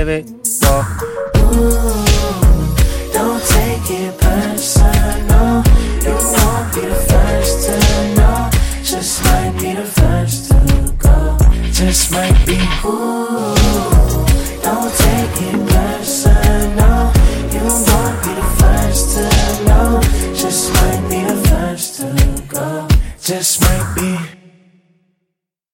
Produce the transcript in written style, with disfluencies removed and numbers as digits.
baby. No. Don't take it personal. You won't be the first to know. Just might be the first to go. Just might be. Don't take it